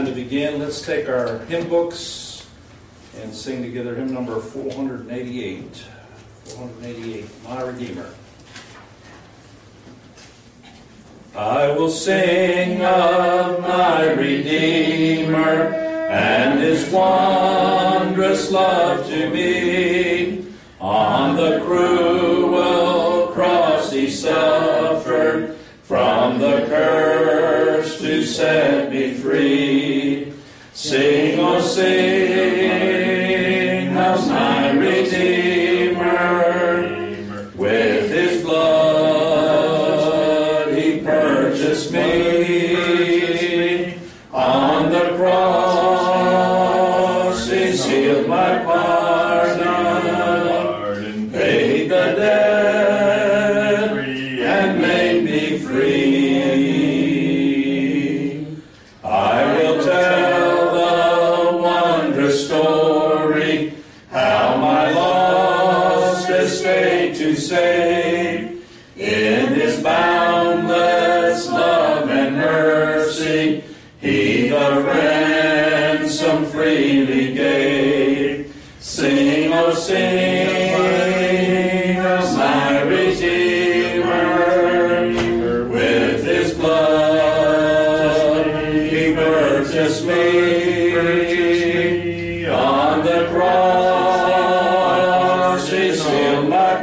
to begin. Let's take our hymn books and sing together hymn number 488. 488, My Redeemer. I will sing of my Redeemer and his wondrous love to me. On the cruel cross he suffered, from the curse to set me free. Sing, oh sing of my Redeemer. With his blood he purchased me. On the cross he sealed my pardon, paid the debt and made me free. I will tell the wondrous story, how my lost estate to save. In his boundless love and mercy, he the ransom freely gave. Sing, oh sing of my Redeemer. With his blood he purchased me. On the cross he sealed my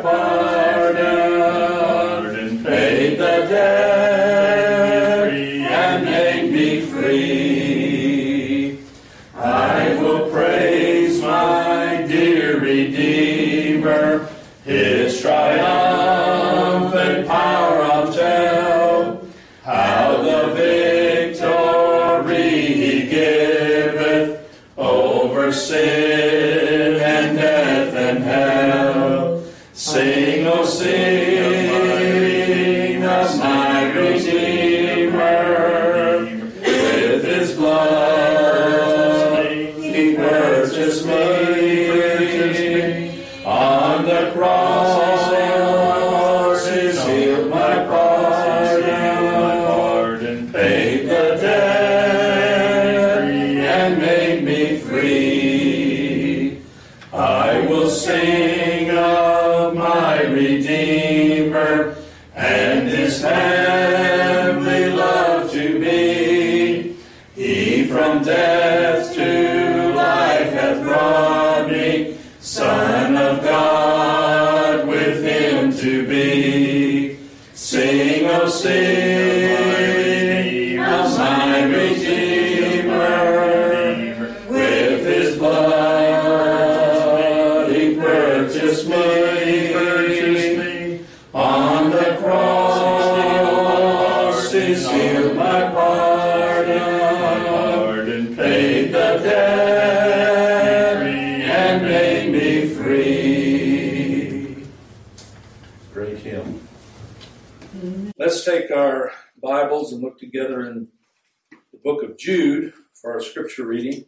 pardon, paid the debt and made me free. I will praise my dear Redeemer, his triumphant power I'll tell, how the victory he giveth over sin and death and hell. Sing, oh sing of my Redeemer. With his blood he purchased me. On the cross he sealed my pardon, paid the debt and made me free. I will sing of my Redeemer and his heavenly love to me. He from death to life hath brought me, Son of God, with him to be. Sing, oh sing of my Redeemer. With his blood he purchased me. On the cross he sealed my pardon, paid the debt and made me free. Great hymn. Let's take our Bibles and look together in the book of Jude for our scripture reading.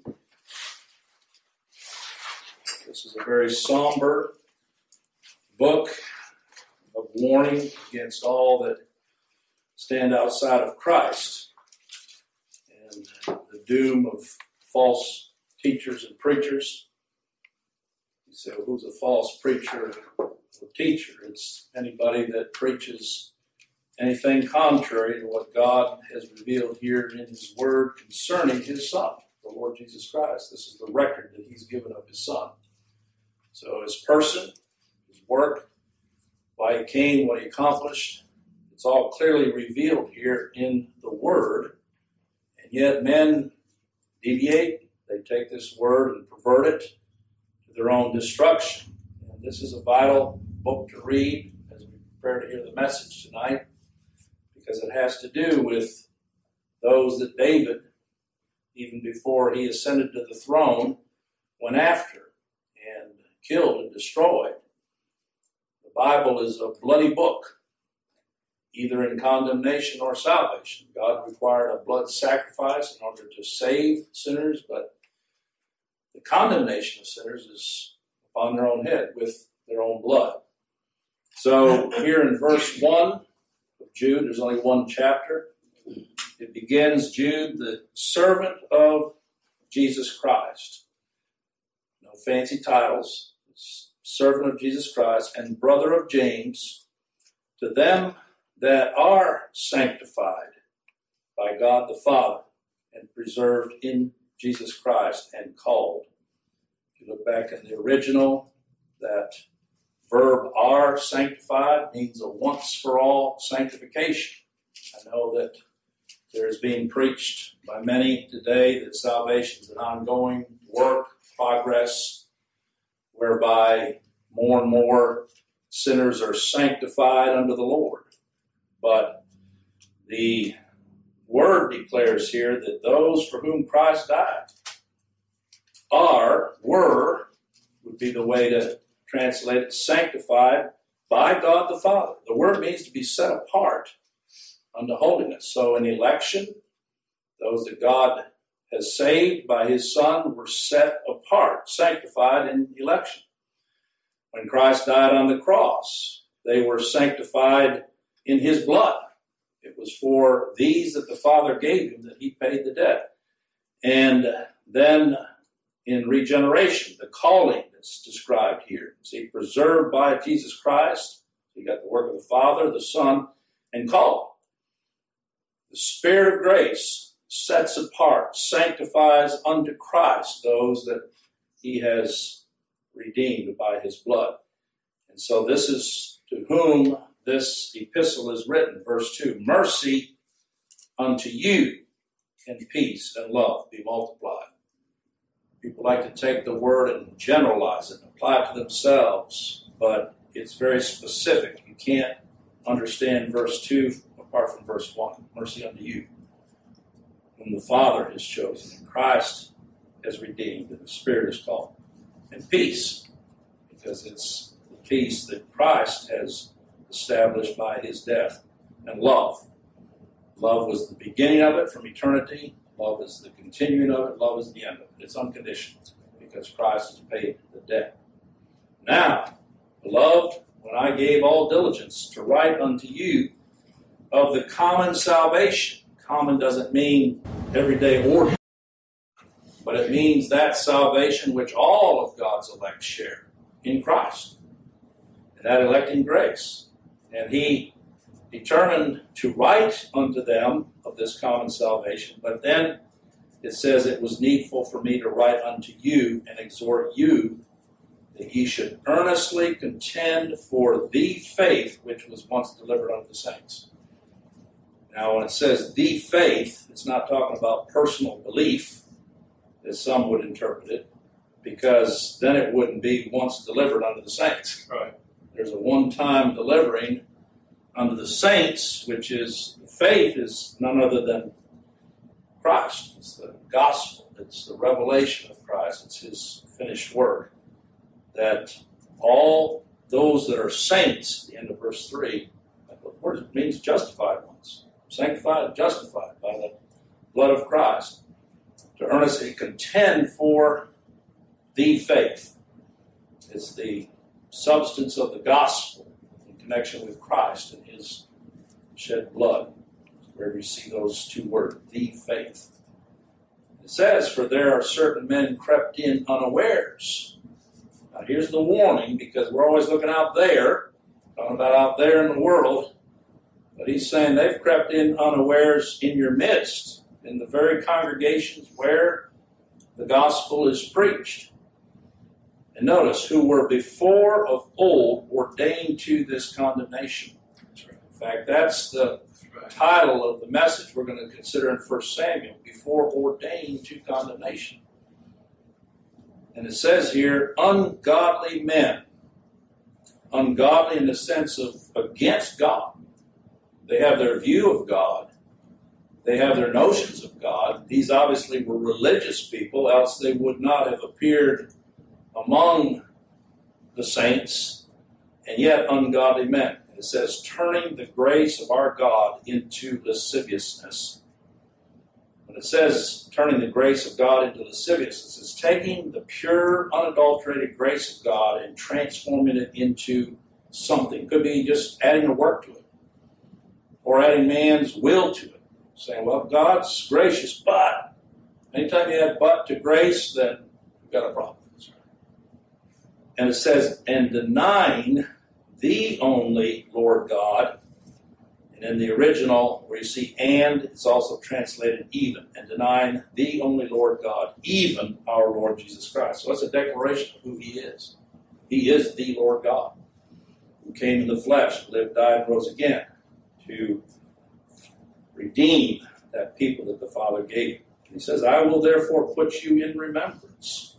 This is a very somber book of warning against all that stand outside of Christ and the doom of false teachers and preachers. You say, well, who's a false preacher or teacher? It's anybody that preaches anything contrary to what God has revealed here in his word concerning his Son, the Lord Jesus Christ. This is the record that he's given of his Son. So his person, his work, why he came, what he accomplished, it's all clearly revealed here in the Word. And yet men deviate. They take this Word and pervert it to their own destruction. And this is a vital book to read as we prepare to hear the message tonight, because it has to do with those that David, even before he ascended to the throne, went after and killed and destroyed. The Bible is a bloody book, either in condemnation or salvation. God required a blood sacrifice in order to save sinners, but the condemnation of sinners is upon their own head with their own blood. So here in verse 1 of Jude, there's only one chapter. it begins, Jude, the servant of Jesus Christ. No fancy titles. Servant of Jesus Christ and brother of James, to them that are sanctified by God the Father and preserved in Jesus Christ and called. If you look back in the original, that verb are, sanctified, means a once-for-all sanctification. I know that there is being preached by many today that salvation is an ongoing work, progress, whereby more and more sinners are sanctified unto the Lord. But the Word declares here that those for whom Christ died would be the way to translate it, sanctified by God the Father. The word means to be set apart unto holiness. So in election, those that God has saved by his Son were set apart, sanctified in election. When Christ died on the cross, they were sanctified in his blood. It was for these that the Father gave him that he paid the debt. And then in regeneration, the calling that's described here. See, preserved by Jesus Christ. You got the work of the Father, the Son, and called. The Spirit of grace sets apart, sanctifies unto Christ those that he has redeemed by his blood. And so this is to whom this epistle is written. Verse 2, mercy unto you and peace and love be multiplied. People like to take the word and generalize it and apply it to themselves, but it's very specific. You can't understand verse 2 apart from verse 1. Mercy unto you, whom the Father has chosen, and Christ has redeemed, and the Spirit is called. And peace, because it's the peace that Christ has established by his death. And love. Love was the beginning of it from eternity. Love is the continuing of it. Love is the end of it. It's unconditional because Christ has paid the debt. Now, beloved, when I gave all diligence to write unto you of the common salvation. Common doesn't mean everyday order, but it means that salvation which all of God's elect share in Christ. And that electing grace. And he determined to write unto them of this common salvation, but then it says it was needful for me to write unto you and exhort you that ye should earnestly contend for the faith which was once delivered unto the saints. Now, when it says the faith, it's not talking about personal belief, as some would interpret it, because then it wouldn't be once delivered unto the saints. Right. There's a one-time delivering unto the saints, which is, faith is none other than Christ. It's the gospel. It's the revelation of Christ. It's his finished work. That all those that are saints, at the end of verse 3, the word means justified ones. Sanctified, justified by the blood of Christ. To earnestly contend for the faith. It's the substance of the gospel in connection with Christ and his shed blood. Wherever you see those two words, the faith. It says, for there are certain men crept in unawares. Now here's the warning, because we're always looking out there, talking about out there in the world. But he's saying they've crept in unawares in your midst, in the very congregations where the gospel is preached. And notice, who were before of old ordained to this condemnation. In fact, that's the title of the message we're going to consider in 1 Samuel, before ordained to condemnation. And it says here, ungodly men. Ungodly in the sense of against God. They have their view of God. They have their notions of God. These obviously were religious people, else they would not have appeared among the saints, and yet ungodly men. It says, turning the grace of our God into lasciviousness. When it says turning the grace of God into lasciviousness, it's taking the pure, unadulterated grace of God and transforming it into something. Could be just adding a work to it, or adding man's will to it. saying, well, God's gracious, but anytime you add but to grace, then you've got a problem. And it says, and denying the only Lord God. And in the original, where you see and, it's also translated even. And denying the only Lord God, even our Lord Jesus Christ. So it's a declaration of who he is. He is the Lord God, who came in the flesh, lived, died, and rose again to redeem that people that the Father gave him. And he says, I will therefore put you in remembrance.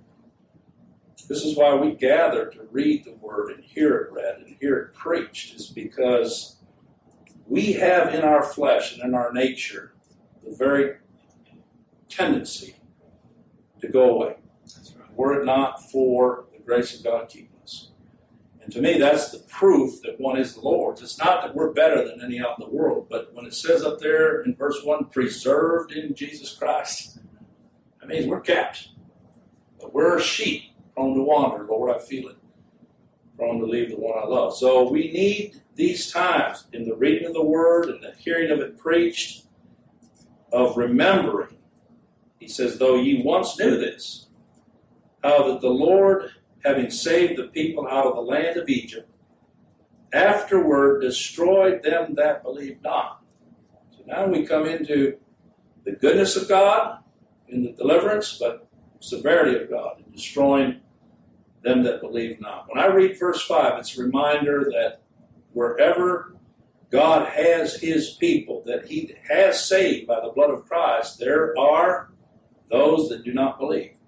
This is why we gather to read the Word and hear it read and hear it preached, is because we have in our flesh and in our nature the very tendency to go away. That's right. Were it not for the grace of God keeping us. And to me, that's the proof that one is the Lord's. It's not that we're better than any out in the world, but when it says up there in verse 1, preserved in Jesus Christ, that means we're kept. But we're sheep. Prone to wander, Lord, I feel it. Prone to leave the one I love. So we need these times in the reading of the Word and the hearing of it preached, of remembering. He says, though ye once knew this, how that the Lord, having saved the people out of the land of Egypt, afterward destroyed them that believed not. So now we come into the goodness of God in the deliverance, but severity of God in destroying them that believe not. When I read verse 5, it's a reminder that wherever God has his people that he has saved by the blood of Christ, there are those that do not believe.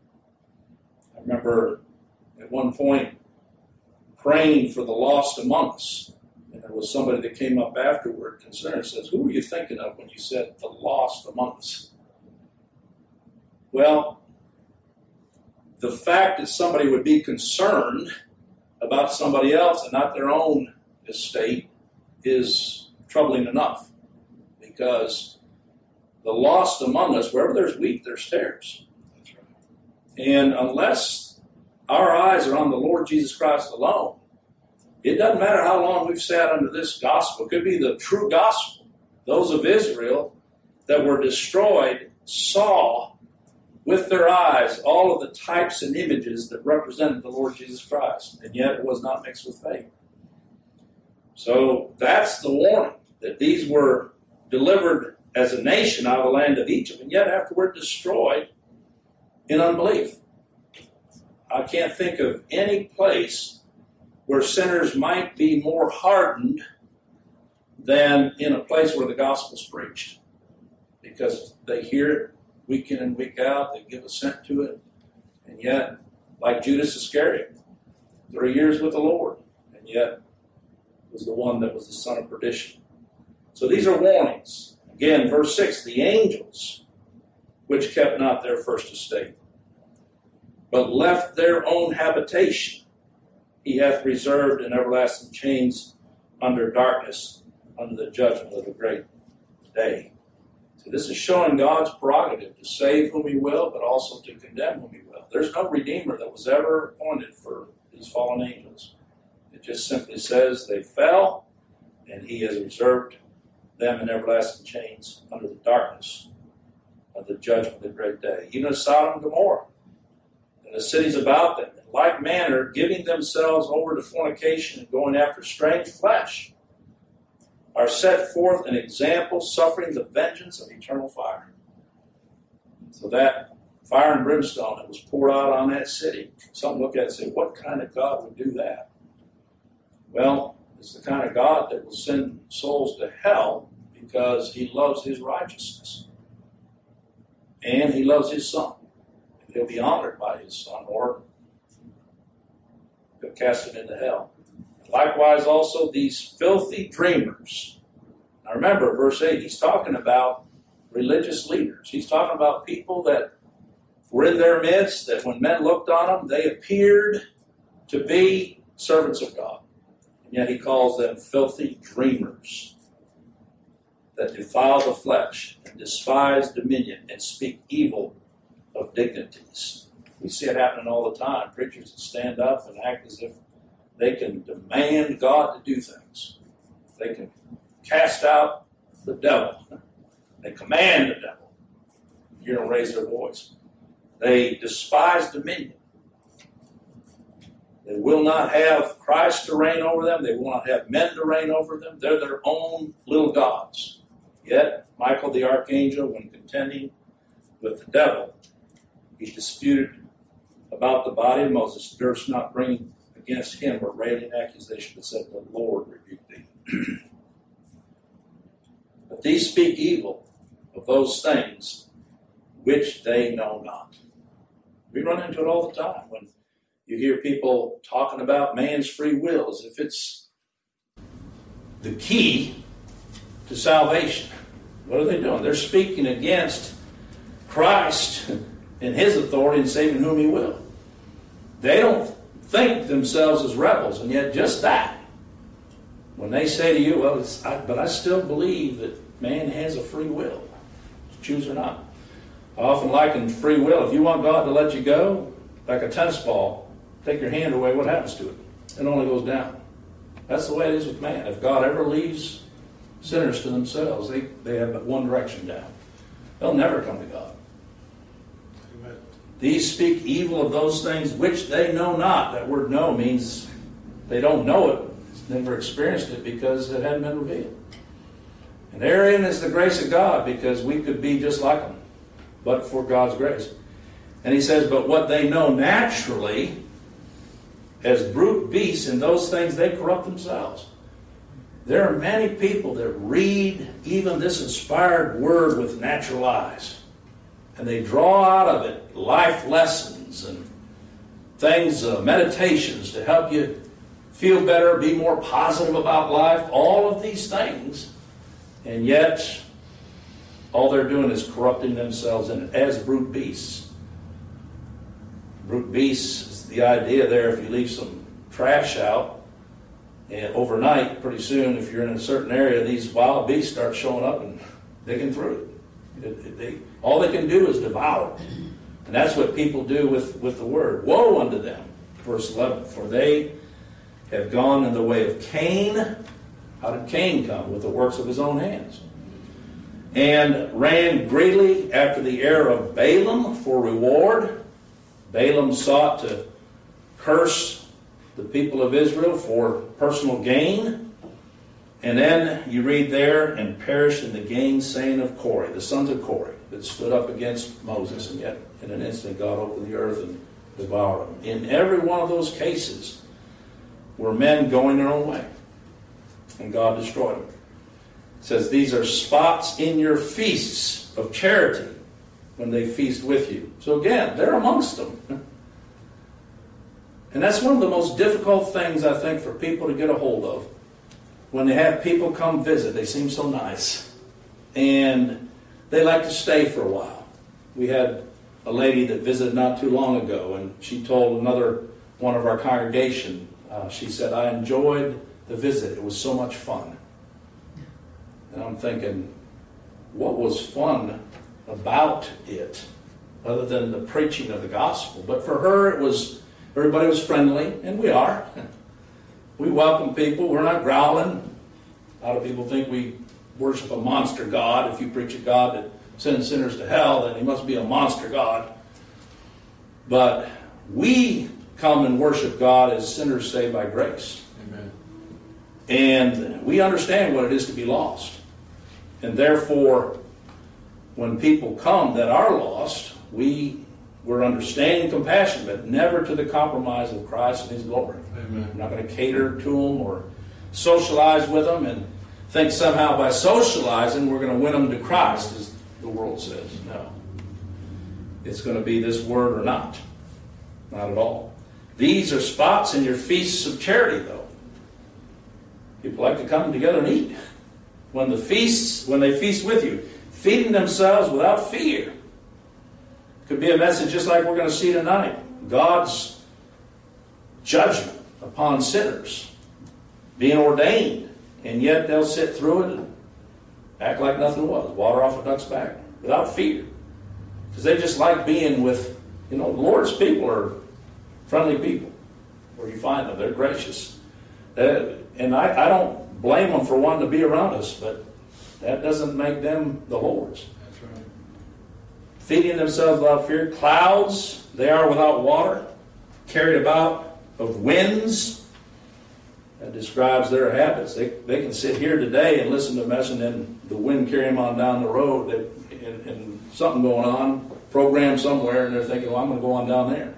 I remember at one point praying for the lost among us, and there was somebody that came up afterward concerned and says, who were you thinking of when you said the lost among us? Well, the fact that somebody would be concerned about somebody else and not their own estate is troubling enough, because the lost among us, wherever there's wheat, there's tares. That's right. And unless our eyes are on the Lord Jesus Christ alone, it doesn't matter how long we've sat under this gospel. It could be the true gospel. Those of Israel that were destroyed saw with their eyes all of the types and images that represented the Lord Jesus Christ, and yet it was not mixed with faith. So that's the warning, that these were delivered as a nation out of the land of Egypt, and yet afterward destroyed in unbelief. I can't think of any place where sinners might be more hardened than in a place where the gospel's preached, because they hear it week in and week out, they give assent to it, and yet, like Judas Iscariot, 3 years with the Lord, and yet was the one that was the son of perdition. So these are warnings. Again, verse 6, the angels, which kept not their first estate, but left their own habitation, he hath reserved in everlasting chains under darkness, under the judgment of the great day. This is showing God's prerogative to save whom he will, but also to condemn whom he will. There's no Redeemer that was ever appointed for these fallen angels. It just simply says they fell, and he has reserved them in everlasting chains under the darkness of the judgment of the great day. Even as Sodom and Gomorrah and the cities about them, in like manner, giving themselves over to fornication and going after strange flesh, are set forth an example, suffering the vengeance of eternal fire. So that fire and brimstone that was poured out on that city, some look at it and say, what kind of God would do that? Well, it's the kind of God that will send souls to hell because he loves his righteousness. And he loves his son. And he'll be honored by his son, or he'll cast him into hell. Likewise, also these filthy dreamers. Now remember, verse 8, he's talking about religious leaders. He's talking about people that were in their midst, that when men looked on them, they appeared to be servants of God. And yet he calls them filthy dreamers that defile the flesh and despise dominion and speak evil of dignities. We see it happening all the time. Preachers that stand up and act as if they can demand God to do things. They can cast out the devil. They command the devil. You don't raise their voice. They despise dominion. They will not have Christ to reign over them. They will not have men to reign over them. They're their own little gods. Yet, Michael the archangel, when contending with the devil, he disputed about the body of Moses, durst not bring against him a railing accusation, but said, the Lord rebuked thee. But these speak evil of those things which they know not. We run into it all the time when you hear people talking about man's free will as if it's the key to salvation. What are they doing? They're speaking against Christ and his authority in saving whom he will. They don't think themselves as rebels, and yet just that. When they say to you, well, but I still believe that man has a free will, choose or not. I often liken free will. If you want God to let you go, like a tennis ball, take your hand away, what happens to it? It only goes down. That's the way it is with man. If God ever leaves sinners to themselves, they have but one direction down. They'll never come to God. Amen. These speak evil of those things which they know not. That word know means they don't know it, never experienced it because it hadn't been revealed. And therein is the grace of God, because we could be just like them, but for God's grace. And he says, but what they know naturally, as brute beasts, in those things they corrupt themselves. There are many people that read even this inspired word with natural eyes. And they draw out of it life lessons and things, meditations to help you feel better, be more positive about life, all of these things. And yet, all they're doing is corrupting themselves in it as brute beasts. Brute beasts is the idea there. If you leave some trash out, and overnight, pretty soon, if you're in a certain area, these wild beasts start showing up and digging through it. All they can do is devour. And that's what people do with the word. Woe unto them, verse 11, for they have gone in the way of Cain. How did Cain come? With the works of his own hands. And ran greedily after the heir of Balaam for reward. Balaam sought to curse the people of Israel for personal gain. And then you read there, and perished in the gainsaying of Korah, the sons of Korah, that stood up against Moses, and yet in an instant God opened the earth and devoured them. In every one of those cases were men going their own way, and God destroyed them. It says, these are spots in your feasts of charity when they feast with you. So again, they're amongst them. And that's one of the most difficult things, I think, for people to get a hold of. When they have people come visit, they seem so nice. And they like to stay for a while. We had a lady that visited not too long ago, and she told another one of our congregation, she said, I enjoyed the visit. It was so much fun. And I'm thinking, what was fun about it, other than the preaching of the gospel? But for her, it was, everybody was friendly, and we are. We welcome people. We're not growling. A lot of people think we worship a monster God. If you preach a God that sends sinners to hell, then he must be a monster God. But we come and worship God as sinners saved by grace. Amen. And we understand what it is to be lost. And therefore, when people come that are lost, we're understanding, compassion, but never to the compromise of Christ and his glory. Amen. We're not going to cater to them or socialize with them and think somehow by socializing we're going to win them to Christ, as the world says. No. It's going to be this word or not. Not at all. These are spots in your feasts of charity, though. People like to come together and eat. When they feast with you, feeding themselves without fear. Could be a message just like we're going to see tonight. God's judgment upon sinners being ordained, and yet they'll sit through it and act like nothing was. Water off a duck's back without fear. Because they just like being with, the Lord's people are friendly people where you find them. They're gracious. And I don't blame them for wanting to be around us, but that doesn't make them the Lord's. That's right. Feeding themselves without fear. Clouds, they are without water, carried about of winds. That describes their habits. They can sit here today and listen to a message, and then the wind carry them on down the road, and something going on, program somewhere, and they're thinking, well, I'm going to go on down there.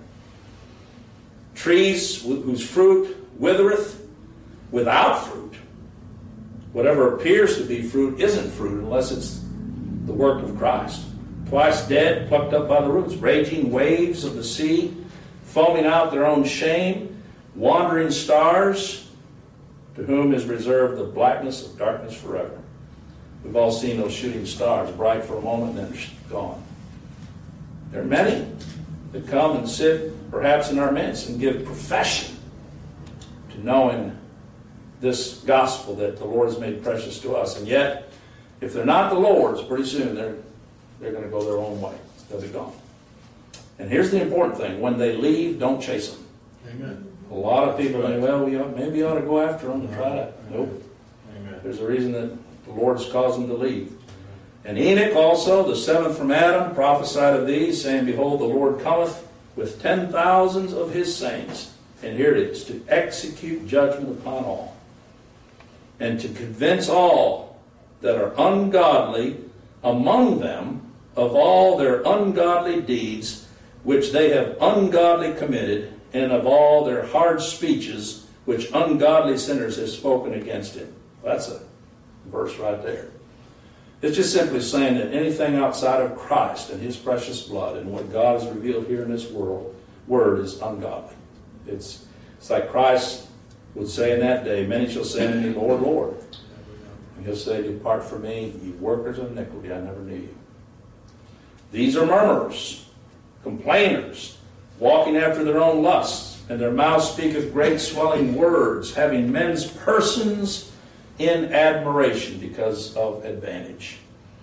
Trees whose fruit withereth without fruit. Whatever appears to be fruit isn't fruit unless it's the work of Christ. Twice dead, plucked up by the roots. Raging waves of the sea, foaming out their own shame. Wandering stars, to whom is reserved the blackness of darkness forever. We've all seen those shooting stars, bright for a moment, and then gone. There are many that come and sit perhaps in our midst and give profession to knowing this gospel that the Lord has made precious to us. And yet, if they're not the Lord's, pretty soon they're going to go their own way. They'll be gone. And here's the important thing. When they leave, don't chase them. Amen. A lot of people think, well, maybe ought to go after them and try to. Nope. Amen. There's a reason that the Lord has caused them to leave. And Enoch also, the seventh from Adam, prophesied of these, saying, behold, the Lord cometh with 10,000s of his saints. And here it is, to execute judgment upon all, and to convince all that are ungodly among them of all their ungodly deeds, which they have ungodly committed, and of all their hard speeches, which ungodly sinners have spoken against him. That's a verse right there. It's just simply saying that anything outside of Christ and his precious blood and what God has revealed here in this word is ungodly. It's like Christ would say in that day, many shall say unto me, Lord, Lord. And he'll say, depart from me, ye workers of iniquity, I never knew you. These are murmurers, complainers, walking after their own lusts, and their mouth speaketh great swelling words, having men's persons in admiration because of advantage.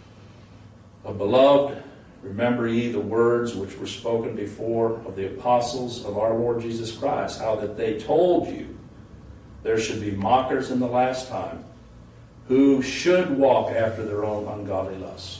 But beloved, remember ye the words which were spoken before of the apostles of our Lord Jesus Christ, how that they told you there should be mockers in the last time, who should walk after their own ungodly lusts.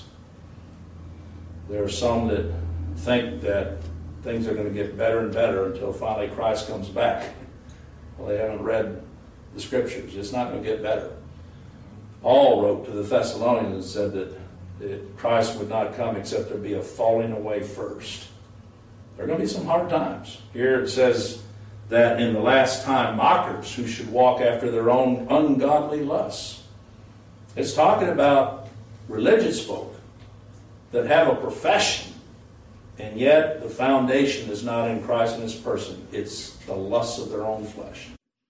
There are some that think that things are going to get better and better until finally Christ comes back. Well, they haven't read the Scriptures. It's not going to get better. Paul wrote to the Thessalonians and said that Christ would not come except there be a falling away first. There are going to be some hard times. Here it says that in the last time, mockers who should walk after their own ungodly lusts. It's talking about religious folk that have a profession, and yet the foundation is not in Christ and his person. It's the lusts of their own flesh.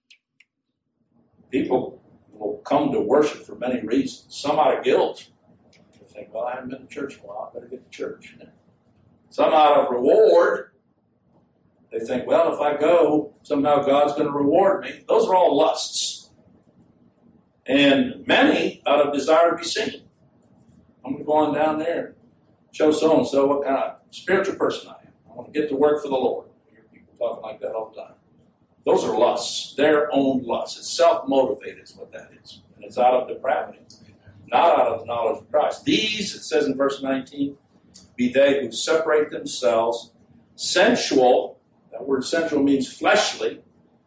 People will come to worship for many reasons. Some out of guilt. They think, well, I haven't been to church in a while, I better get to church. Some out of reward. They think, well, if I go, somehow God's going to reward me. Those are all lusts. And many out of desire to be seen. I'm going to go on down there and show so-and-so what kind of spiritual person I am. I want to get to work for the Lord. You hear people talking like that all the time. Those are lusts, their own lusts. It's self-motivated is what that is. And it's out of depravity, not out of the knowledge of Christ. These, it says in verse 19, be they who separate themselves, sensual, that word sensual means fleshly,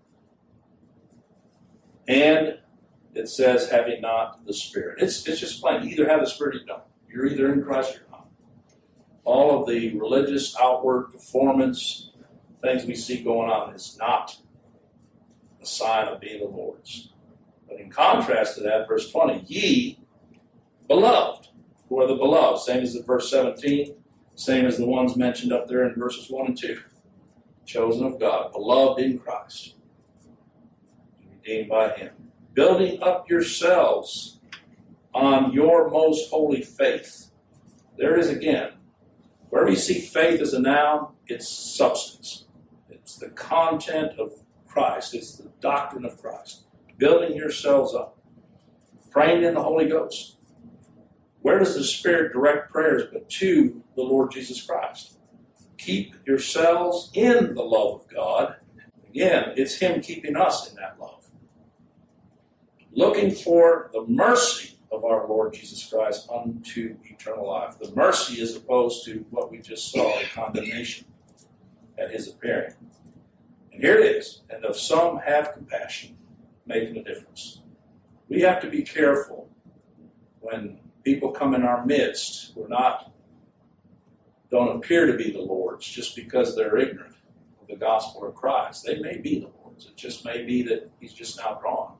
and it says having not the Spirit. It's just plain. You either have the Spirit or you don't. You're either in Christ or you're not. All of the religious outward performance things we see going on is not a sign of being the Lord's. But in contrast to that, verse 20, ye beloved. Who are the beloved? Same as in verse 17, same as the ones mentioned up there in verses 1 and 2. Chosen of God, beloved in Christ, redeemed by him. Building up yourselves on your most holy faith. There it is again. Wherever you see faith as a noun, it's substance. It's the content of Christ. It's the doctrine of Christ. Building yourselves up. Praying in the Holy Ghost. Where does the Spirit direct prayers but to the Lord Jesus Christ? Keep yourselves in the love of God. Again, it's him keeping us in that love. Looking for the mercy of our Lord Jesus Christ unto eternal life. The mercy is opposed to what we just saw, the condemnation at his appearing. And here it is. And if some have compassion, making a difference. We have to be careful when people come in our midst who don't appear to be the Lord's just because they're ignorant of the gospel of Christ. They may be the Lord's. It just may be that he's just now drawn.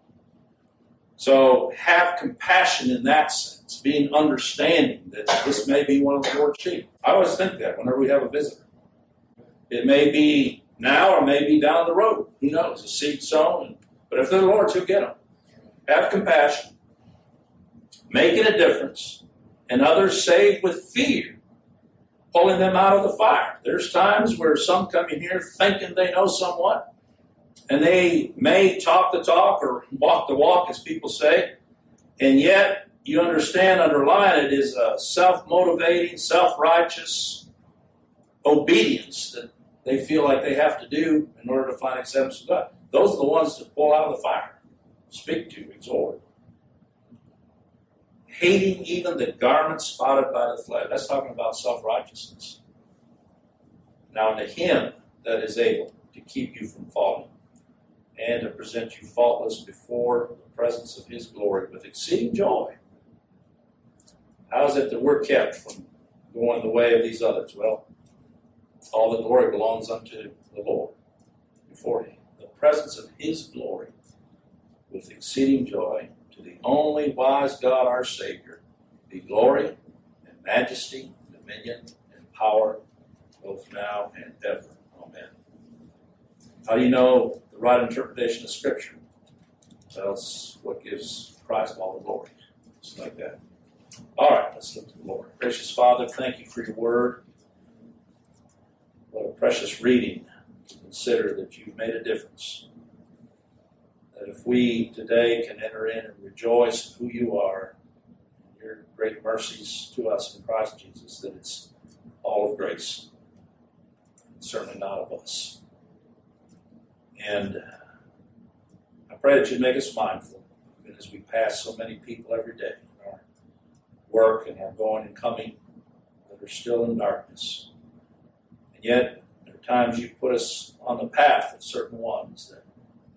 So have compassion in that sense, being understanding that this may be one of the Lord's sheep. I always think that whenever we have a visitor. It may be now or may be down the road. Who knows? A seed sown. But if they're the Lord's, he'll get them. Have compassion. Making a difference. And others saved with fear. Pulling them out of the fire. There's times where some come in here thinking they know somewhat. And they may talk the talk or walk the walk, as people say. And yet, you understand underlying it is a self-motivating, self-righteous obedience that they feel like they have to do in order to find acceptance of God. Those are the ones to pull out of the fire, speak to, exhort. Hating even the garment spotted by the flesh. That's talking about self-righteousness. Now, unto him that is able to keep you from falling and to present you faultless before the presence of his glory with exceeding joy. How is it that we're kept from going the way of these others? Well, all the glory belongs unto the Lord before him. The presence of his glory with exceeding joy to the only wise God, our Savior, be glory and majesty, dominion and power, both now and ever. Amen. How do you know the right interpretation of Scripture? Well, it's what gives Christ all the glory. Just like that. All right, let's look to the Lord. Gracious Father, thank you for your word. What a precious reading to consider that you've made a difference. That if we today can enter in and rejoice in who you are, and your great mercies to us in Christ Jesus, that it's all of grace, and certainly not of us. And I pray that you'd make us mindful, even as we pass so many people every day in our work and our going and coming that are still in darkness. And yet, there are times you put us on the path of certain ones that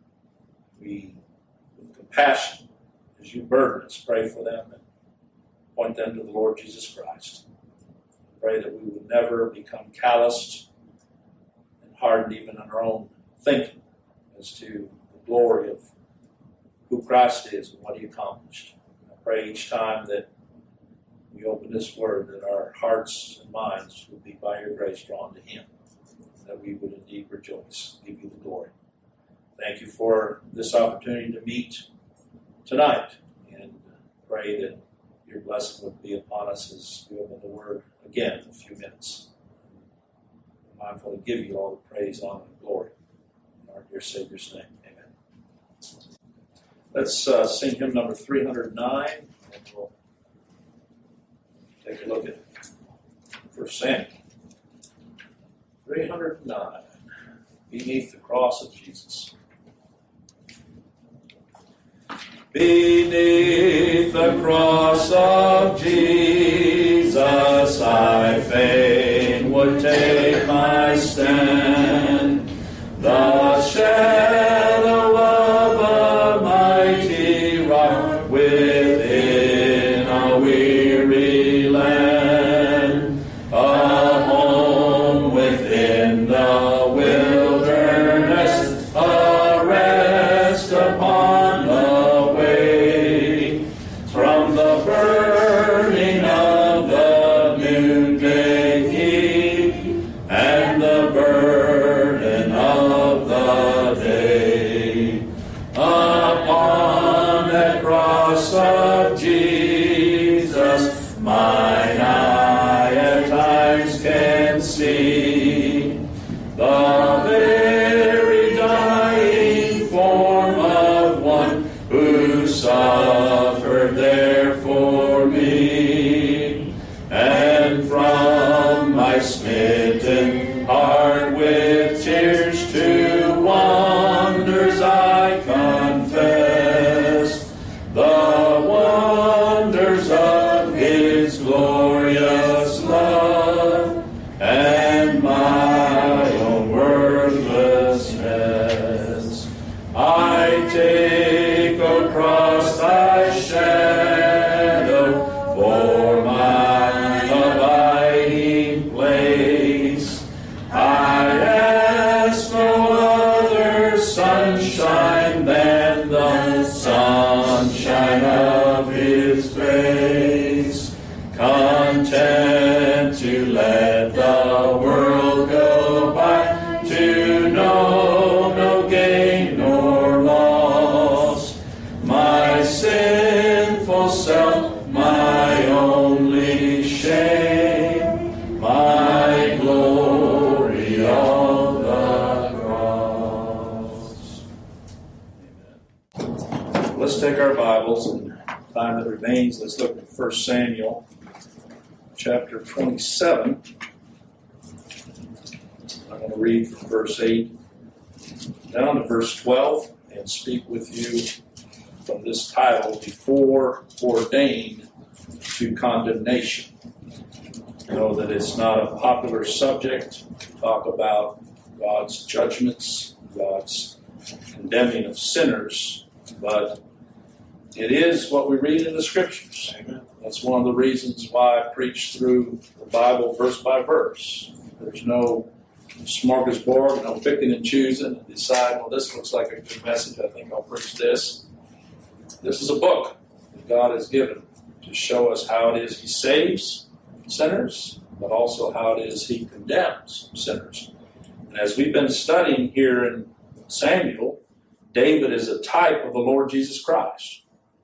we, with compassion, as you burden us, pray for them and point them to the Lord Jesus Christ. Pray that we would never become calloused and hardened even in our own thinking as to the glory of who Christ is and what he accomplished. I pray each time that we open this word that our hearts and minds would be by your grace drawn to him, that we would indeed rejoice, give you the glory. Thank you for this opportunity to meet tonight, and pray that your blessing would be upon us as we open the word again in a few minutes. I'm mindful to give you all the praise, honor, and glory. In our dear Savior's name, amen. Let's sing hymn number 309, and we'll take a look at 1 Samuel. 309, Beneath the Cross of Jesus. Beneath the cross of Jesus, I fain would take my stand. The shadow of a mighty rock within a weary land, a home within the wilderness, a rest upon the way, from the burning of the noonday heat and the burning take across thy shadow for my abiding place. I ask no other sunshine than the sunshine of his face. Content to let the world go by, to know no gain nor loss. My sinful self, my only shame, my glory of the cross. Amen. Let's take our Bibles and time that remains. Let's look at 1 Samuel chapter 27. I'm going to read from verse 8 down to verse 12 and speak with you from this title, Before Ordained to Condemnation. I know that it's not a popular subject to talk about God's judgments, God's condemning of sinners, but it is what we read in the Scriptures. Amen. That's one of the reasons why I preach through the Bible verse by verse. There's no smorgasbord, no picking and choosing and decide, well, this looks like a good message, I think I'll preach this. This is a book that God has given to show us how it is He saves sinners, but also how it is He condemns sinners. And as we've been studying here in Samuel, David is a type of the Lord Jesus Christ.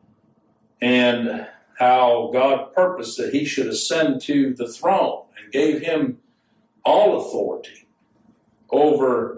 And how God purposed that he should ascend to the throne and gave him all authority over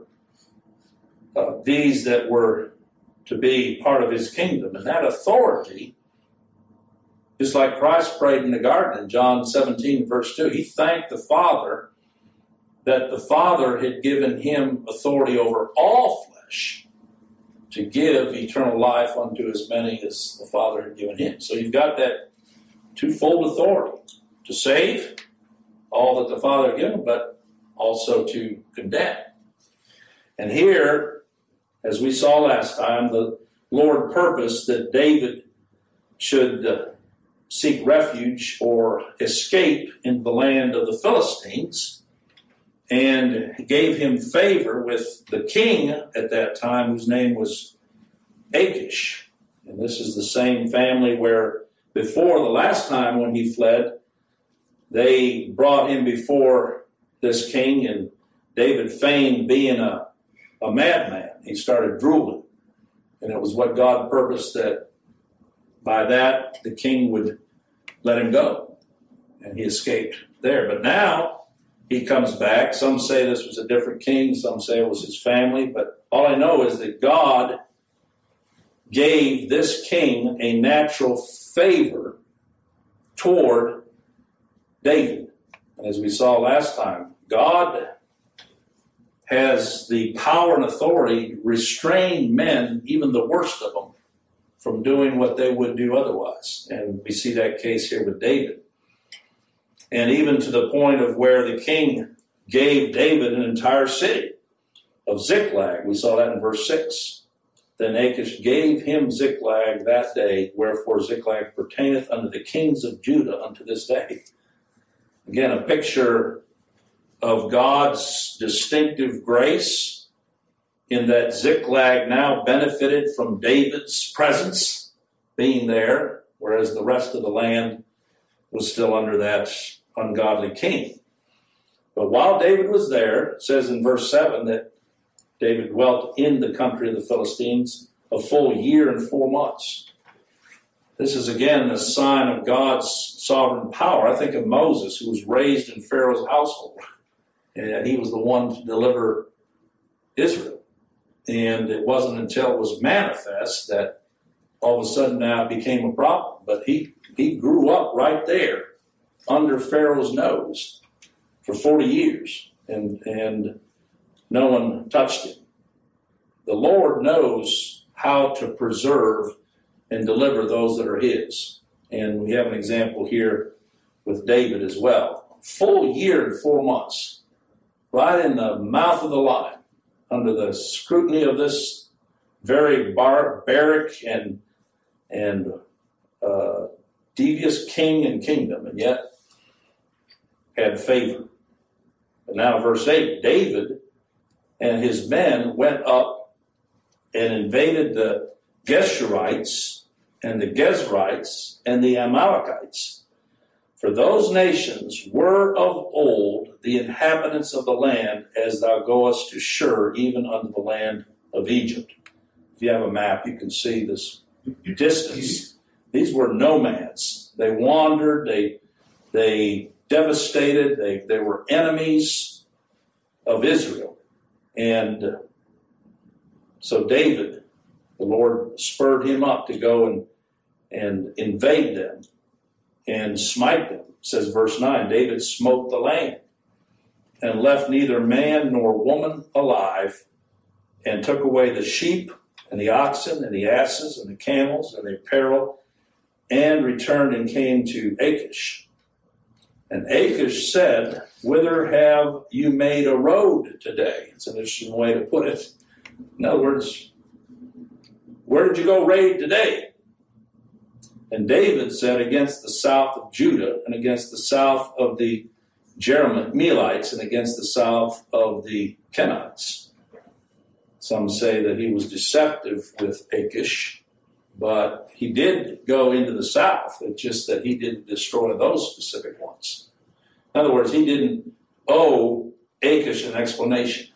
these that were to be part of his kingdom. And that authority, just like Christ prayed in the garden in John 17, verse 2, he thanked the Father that the Father had given him authority over all flesh, to give eternal life unto as many as the Father had given him. So you've got that twofold authority, to save all that the Father had given, but also to condemn. And here, as we saw last time, the Lord purposed that David should seek refuge or escape in the land of the Philistines, and gave him favor with the king at that time, whose name was Achish. And this is the same family where before the last time when he fled, they brought him before this king, and David feigned being a madman. He started drooling. And it was what God purposed, that by that the king would let him go. And he escaped there. But now he comes back. Some say this was a different king. Some say it was his family. But all I know is that God gave this king a natural favor toward David. And as we saw last time, God has the power and authority to restrain men, even the worst of them, from doing what they would do otherwise. And we see that case here with David. And even to the point of where the king gave David an entire city of Ziklag. We saw that in verse 6. Then Achish gave him Ziklag that day, wherefore Ziklag pertaineth unto the kings of Judah unto this day. Again, a picture of God's distinctive grace in that Ziklag now benefited from David's presence being there, whereas the rest of the land was still under that ungodly king. But while David was there, it says in verse 7 that David dwelt in the country of the Philistines a full year and 4 months. This is again a sign of God's sovereign power. I think of Moses, who was raised in Pharaoh's household, and he was the one to deliver Israel. And it wasn't until it was manifest that all of a sudden now it became a problem. But he grew up right there under Pharaoh's nose for 40 years, and no one touched him. The Lord knows how to preserve and deliver those that are his. And we have an example here with David as well. Full year and 4 months, right in the mouth of the lion, under the scrutiny of this very barbaric and devious king and kingdom, and yet had favor. But now verse 8, David and his men went up and invaded the Geshurites and the Gezrites and the Amalekites. For those nations were of old the inhabitants of the land, as thou goest to Shur, even unto the land of Egypt. If you have a map, you can see this distance. These were nomads. They wandered, they devastated, they were enemies of Israel. And so David, the Lord spurred him up to go and invade them and smite them. It says verse 9, David smote the land and left neither man nor woman alive, and took away the sheep and the oxen and the asses and the camels and the apparel, and returned and came to Achish. And Achish said, whither have you made a road today? It's an interesting way to put it. In other words, where did you go raid today? And David said, against the south of Judah, and against the south of the Jerahmeelites, and against the south of the Kenites. Some say that he was deceptive with Achish, but he did go into the south. It's just that he didn't destroy those specific ones. In other words, he didn't owe Achish an explanation.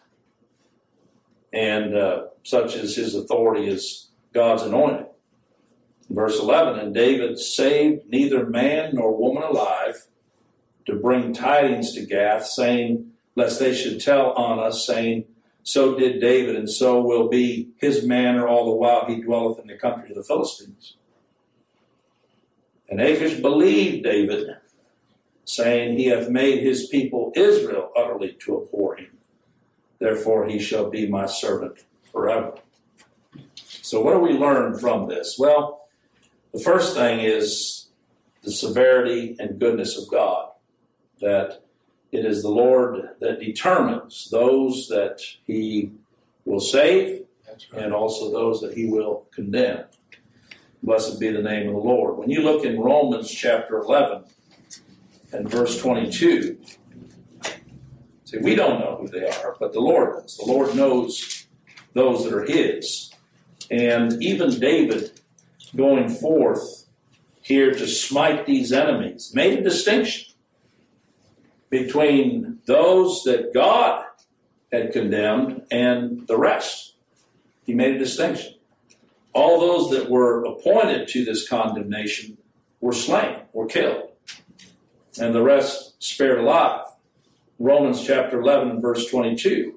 And such is his authority as God's anointed. Verse 11, and David saved neither man nor woman alive to bring tidings to Gath, saying, lest they should tell on us, saying, so did David, and so will be his manner all the while he dwelleth in the country of the Philistines. And Achish believed David, saying, he hath made his people Israel utterly to abhor him. Therefore he shall be my servant forever. So what do we learn from this? Well, the first thing is the severity and goodness of God, that it is the Lord that determines those that he will save, and also those that he will condemn. Blessed be the name of the Lord. When you look in Romans chapter 11 and verse 22, see, we don't know who they are, but the Lord does. The Lord knows those that are his. And even David, going forth here to smite these enemies, made a distinction between those that God had condemned and the rest. He made a distinction. All those that were appointed to this condemnation were slain, were killed, and the rest spared alive. Romans chapter 11, verse 22.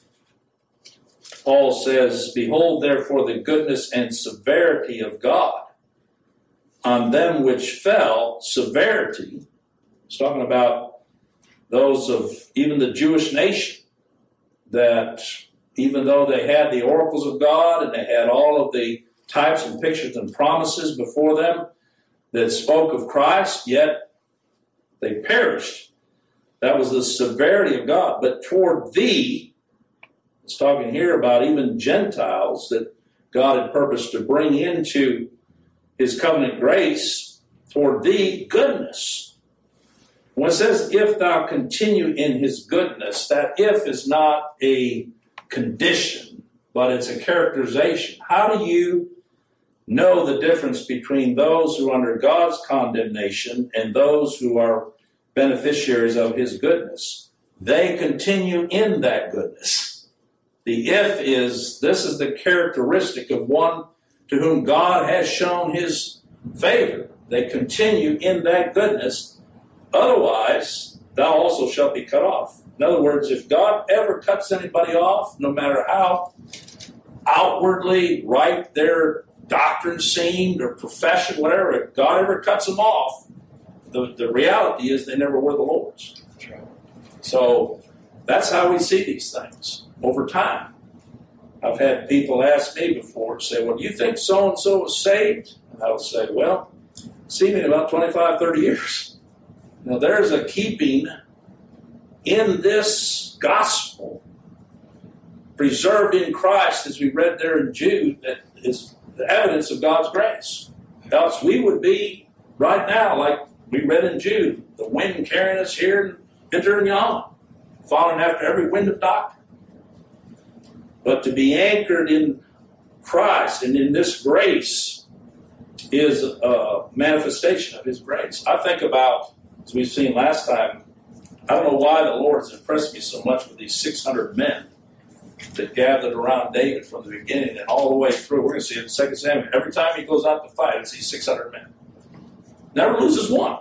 Paul says, behold, therefore, the goodness and severity of God on them which fell, severity. He's talking about those of even the Jewish nation, that even though they had the oracles of God and they had all of the types and pictures and promises before them that spoke of Christ, yet they perished. That was the severity of God. But toward thee, it's talking here about even Gentiles that God had purposed to bring into his covenant grace, toward thee, goodness. When it says, if thou continue in his goodness, that if is not a condition, but it's a characterization. How do you know the difference between those who are under God's condemnation and those who are beneficiaries of his goodness? They continue in that goodness. The if is, this is the characteristic of one to whom God has shown his favor. They continue in that goodness. Otherwise, thou also shalt be cut off. In other words, if God ever cuts anybody off, no matter how outwardly right their doctrine seemed or profession, whatever, if God ever cuts them off, the reality is they never were the Lord's. So that's how we see these things over time. I've had people ask me before, say, well, do you think so-and-so was saved? And I'll say, well, see me in about 25, 30 years. Now, there's a keeping in this gospel preserved in Christ, as we read there in Jude, that is the evidence of God's grace. Else we would be right now, like we read in Jude, the wind carrying us here and hither and yon, following after every wind of doctrine. But to be anchored in Christ and in this grace is a manifestation of His grace. I think about, as we've seen last time, I don't know why the Lord has impressed me so much with these 600 men that gathered around David from the beginning and all the way through. We're going to see it in 2 Samuel. Every time he goes out to fight, it's these 600 men. Never loses one.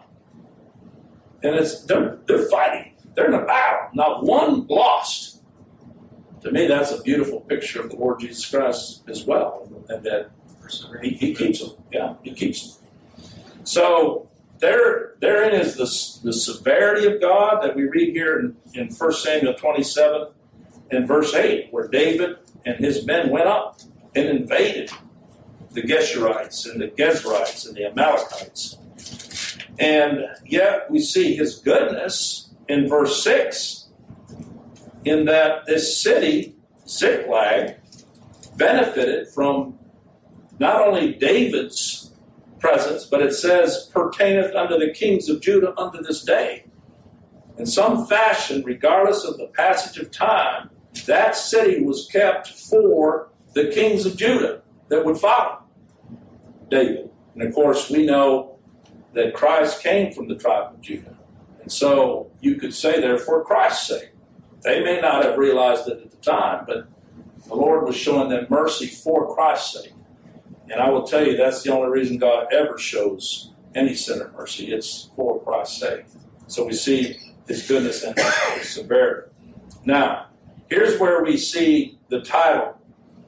And they're fighting. They're in a battle. Not one lost. To me, that's a beautiful picture of the Lord Jesus Christ as well. And that he keeps them. Yeah, He keeps them. So therein is the severity of God that we read here in 1 Samuel 27 and verse 8, where David and his men went up and invaded the Geshurites and the Gezrites and the Amalekites. And yet we see His goodness in verse 6, in that this city, Ziklag, benefited from not only David's presence, but it says, pertaineth unto the kings of Judah unto this day. In some fashion, regardless of the passage of time, that city was kept for the kings of Judah that would follow David. And of course, we know that Christ came from the tribe of Judah. And so you could say, therefore, Christ's sake. They may not have realized it at the time, but the Lord was showing them mercy for Christ's sake. And I will tell you, that's the only reason God ever shows any sinner mercy. It's for Christ's sake. So we see His goodness and His severity. Now, here's where we see the title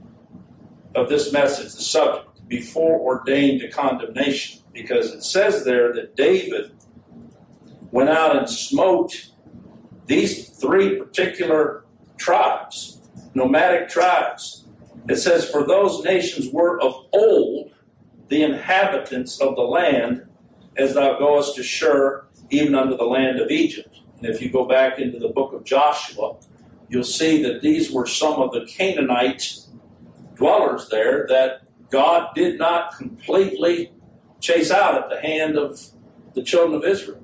of this message, the subject, before ordained to condemnation. Because it says there that David went out and smote these three particular tribes, nomadic tribes. It says, for those nations were of old the inhabitants of the land, as thou goest to Shur, even unto the land of Egypt. And if you go back into the book of Joshua, you'll see that these were some of the Canaanite dwellers there that God did not completely chase out at the hand of the children of Israel,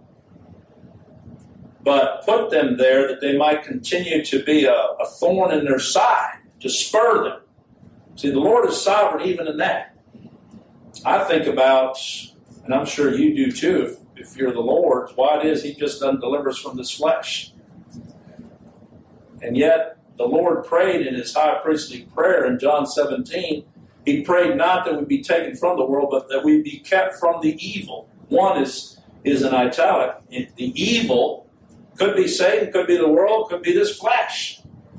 but put them there that they might continue to be a thorn in their side, to spur them. See, the Lord is sovereign even in that. I think about, and I'm sure you do too, if you're the Lord's, why it is He just doesn't deliver us from this flesh. And yet, the Lord prayed in His high priestly prayer in John 17, He prayed not that we be taken from the world, but that we be kept from the evil. One is in italic. The evil could be Satan, could be the world, could be this flesh.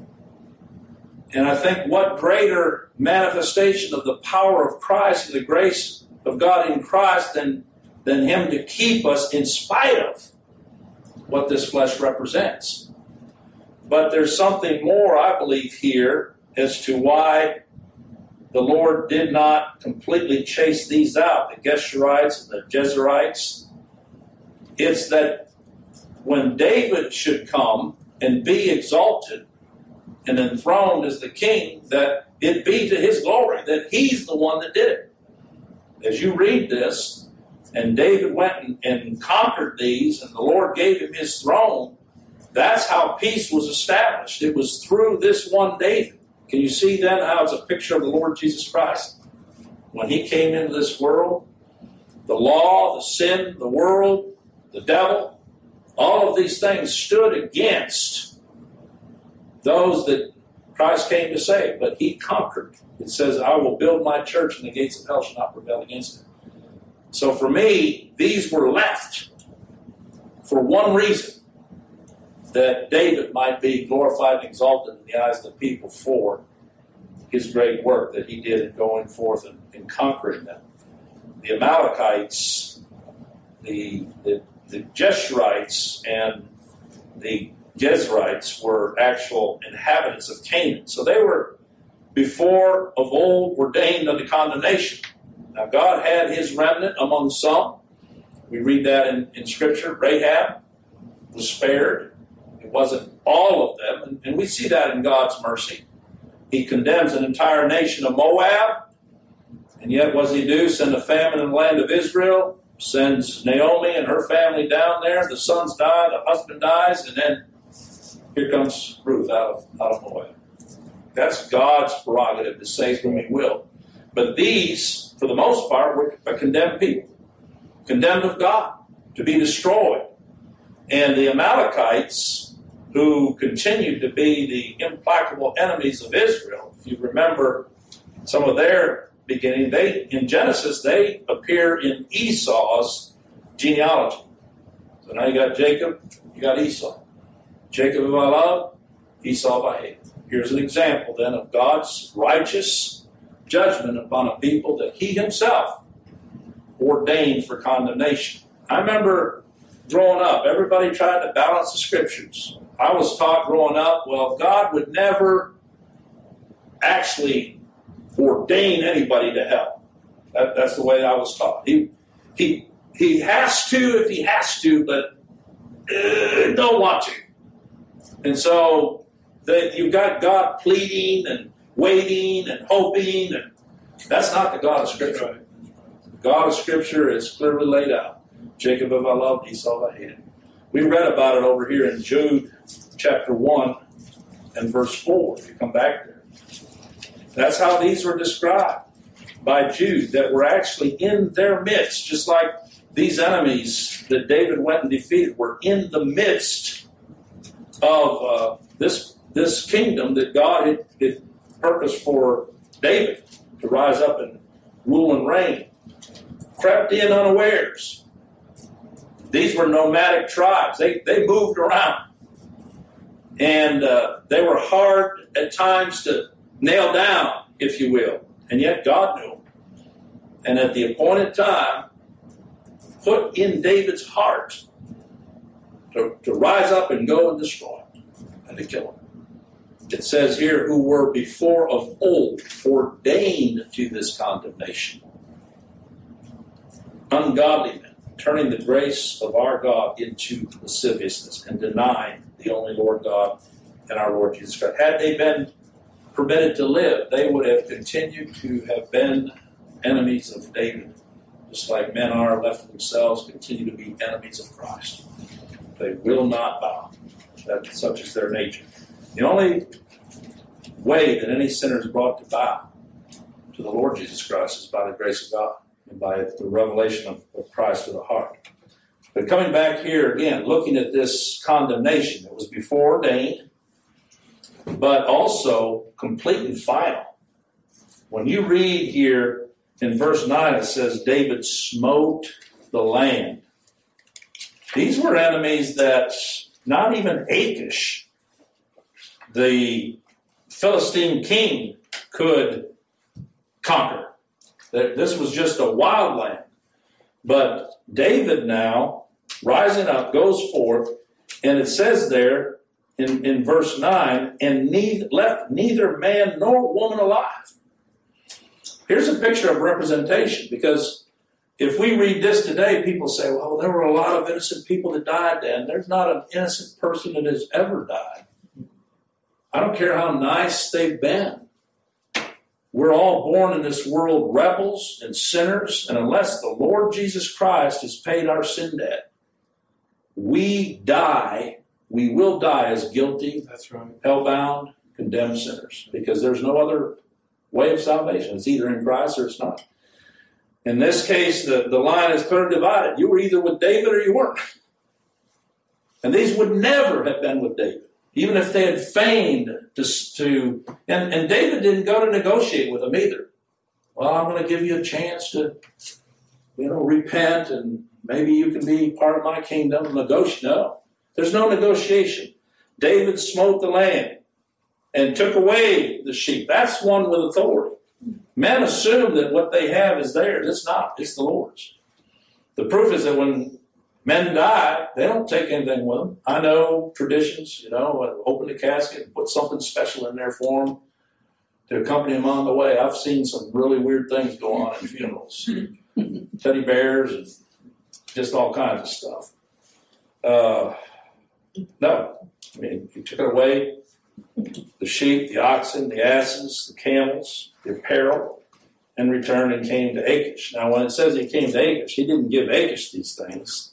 And I think what greater manifestation of the power of Christ and the grace of God in Christ than Him to keep us in spite of what this flesh represents. But there's something more, I believe, here as to why the Lord did not completely chase these out, the Geshurites and the Jezreites. It's that when David should come and be exalted and enthroned as the king, that it be to His glory, that He's the one that did it. As you read this, and David went and conquered these, and the Lord gave him His throne, that's how peace was established. It was through this one David. Can you see then how it's a picture of the Lord Jesus Christ? When He came into this world, the law, the sin, the world, the devil, all of these things stood against those that Christ came to save, but He conquered. It says, I will build my church and the gates of hell shall not prevail against it. So for me, these were left for one reason, that David might be glorified and exalted in the eyes of the people for his great work that he did in going forth and conquering them. The Amalekites, the Jeshurites, and the Gezrites were actual inhabitants of Canaan. So they were, before of old, ordained unto condemnation. Now God had His remnant among some. We read that in Scripture. Rahab was spared. It wasn't all of them. And we see that in God's mercy. he condemns an entire nation of Moab. And yet what does he do? Send a famine in the land of Israel. Sends Naomi and her family down there. The sons die, the husband dies, and then here comes Ruth out of Moab. That's God's prerogative to save whom he will. But these, for the most part, were condemned people. Condemned of God to be destroyed. And the Amalekites, who continued to be the implacable enemies of Israel, if you remember some of their beginning, in Genesis, they appear in Esau's genealogy. So now you got Jacob, you got Esau. Jacob who I love, Esau I hate. Here's an example then of God's righteous judgment upon a people that he himself ordained for condemnation. I remember growing up, everybody tried to balance the scriptures. I was taught growing up, well, God would never actually ordain anybody to hell. That's the way I was taught. He has to if he has to, but don't want to. And so you've got God pleading and waiting and hoping, and that's not the God of Scripture. The God of Scripture is clearly laid out. Jacob have I loved, Esau I hated. We read about it over here in Jude chapter 1 and verse 4. If you come back there. That's how these were described by Jude, that were actually in their midst, just like these enemies that David went and defeated were in the midst of this kingdom that God had purposed for David to rise up and rule and reign. Crept in unawares. These were nomadic tribes. They moved around. And they were hard at times to nail down, if you will. And yet God knew them. And at the appointed time, put in David's heart to rise up and go and destroy them and to kill them. It says here, who were before of old ordained to this condemnation. Ungodly men, turning the grace of our God into lasciviousness and denying the only Lord God and our Lord Jesus Christ. Had they been permitted to live, they would have continued to have been enemies of David, just like men are left to themselves, continue to be enemies of Christ. They will not bow. Such is their nature. The only way that any sinner is brought to bow to the Lord Jesus Christ is by the grace of God and by the revelation of Christ to the heart. But coming back here again, looking at this condemnation that was before ordained, but also complete and final. When you read here in verse 9, it says, David smote the land. These were enemies that not even Achish, the Philistine king, could conquer. This was just a wild land. But David now, rising up, goes forth, and it says there in verse 9, and left neither man nor woman alive. Here's a picture of representation, because if we read this today, people say, well, there were a lot of innocent people that died then. There's not an innocent person that has ever died. I don't care how nice they've been. We're all born in this world rebels and sinners, and unless the Lord Jesus Christ has paid our sin debt, we will die as guilty, that's right, hell-bound, condemned sinners, because there's no other way of salvation. It's either in Christ or it's not. In this case, the line is clearly divided. You were either with David or you weren't. And these would never have been with David, even if they had feigned to and David didn't go to negotiate with them either. Well, I'm going to give you a chance to, repent, and maybe you can be part of my kingdom. No, there's no negotiation. David smote the land and took away the sheep. That's one with authority. Men assume that what they have is theirs. It's not. It's the Lord's. The proof is that when men die, they don't take anything with them. I know traditions, open the casket and put something special in there for them to accompany them on the way. I've seen some really weird things go on in funerals. Teddy bears and just all kinds of stuff. No. He took it away the sheep, the oxen, the asses, the camels, the apparel, and returned and came to Achish. Now, when it says he came to Achish, he didn't give Achish these things.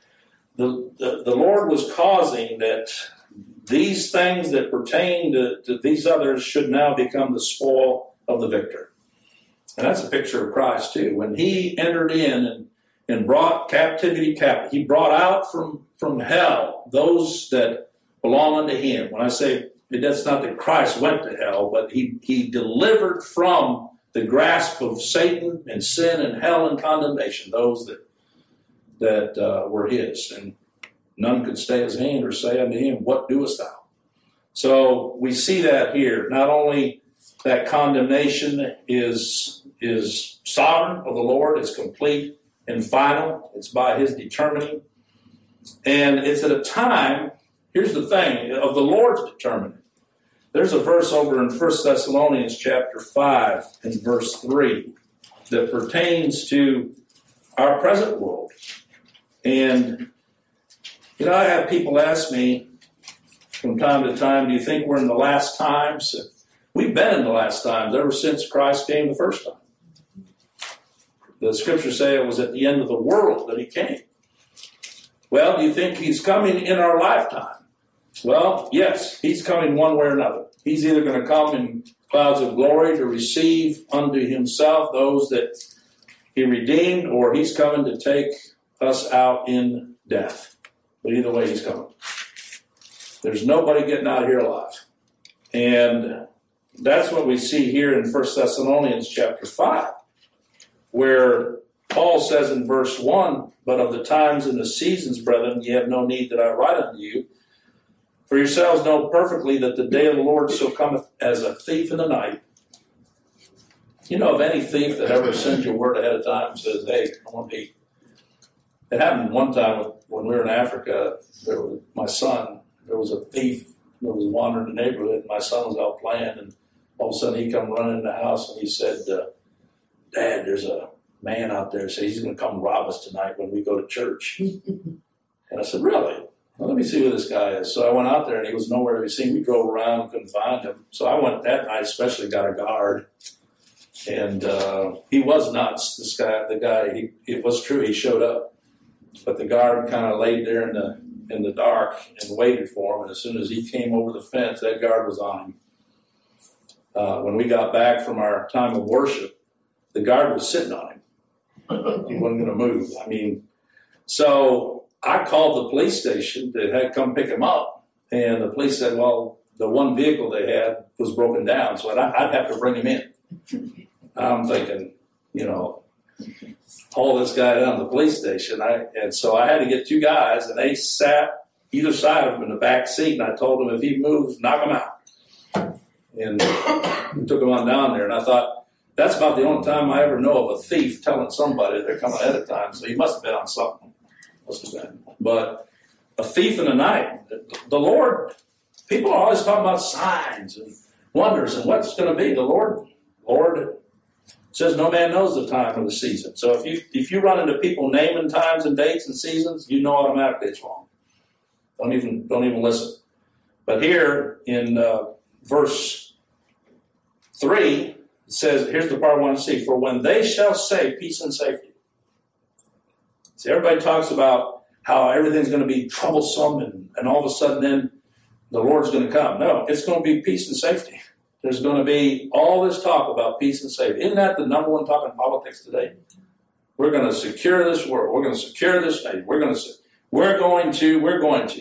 The Lord was causing that these things that pertain to these others should now become the spoil of the victor. And that's a picture of Christ, too. When he entered in and brought captivity captive, he brought out from hell those that belong unto him. When I say that's not that Christ went to hell, but he delivered from the grasp of Satan and sin and hell and condemnation those that were his. And none could stay his hand or say unto him, what doest thou? So we see that here. Not only that condemnation is sovereign of the Lord, it's complete and final. It's by his determining. And it's at a time, here's the thing, of the Lord's determining. There's a verse over in 1 Thessalonians chapter 5 and verse 3 that pertains to our present world. And, I have people ask me from time to time, do you think we're in the last times? We've been in the last times ever since Christ came the first time. The scriptures say it was at the end of the world that he came. Well, do you think he's coming in our lifetime? Well, yes, he's coming one way or another. He's either going to come in clouds of glory to receive unto himself those that he redeemed, or he's coming to take us out in death. But either way, he's coming. There's nobody getting out of here alive. And that's what we see here in 1 Thessalonians chapter 5, where Paul says in verse 1, but of the times and the seasons, brethren, ye have no need that I write unto you. For yourselves know perfectly that the day of the Lord so cometh as a thief in the night. You know of any thief that ever sends you a word ahead of time and says, hey, I want to eat? It happened one time when we were in Africa. My son, there was a thief that was wandering the neighborhood, and my son was out playing, and all of a sudden he come running in the house, and he said, Dad, there's a man out there, so he's going to come rob us tonight when we go to church. And I said, really? Well, let me see who this guy is. So I went out there, and he was nowhere to be seen. We drove around and couldn't find him. So I went that night, especially got a guard. And he was nuts, this guy. The guy, it was true, he showed up. But the guard kind of laid there in the dark and waited for him. And as soon as he came over the fence, that guard was on him. When we got back from our time of worship, the guard was sitting on him. He wasn't going to move. So I called the police station that had come pick him up. And the police said, well, the one vehicle they had was broken down, so I'd have to bring him in. I'm thinking, haul this guy down to the police station. And so I had to get two guys, and they sat either side of him in the back seat, and I told them if he moves, knock him out. And we took him on down there, and I thought, that's about the only time I ever know of a thief telling somebody they're coming ahead of time, so he must have been on something. Must have been. But a thief in the night, the Lord, people are always talking about signs and wonders and what's going to be. The Lord says no man knows the time or the season. So if you run into people naming times and dates and seasons, you know automatically it's wrong. Don't even listen. But here in verse 3, it says, here's the part I want to see. For when they shall say peace and safety. See, everybody talks about how everything's going to be troublesome and all of a sudden then the Lord's going to come. No, it's going to be peace and safety. There's going to be all this talk about peace and safety. Isn't that the number one talk in politics today? We're going to secure this world. We're going to secure this nation. We're going to.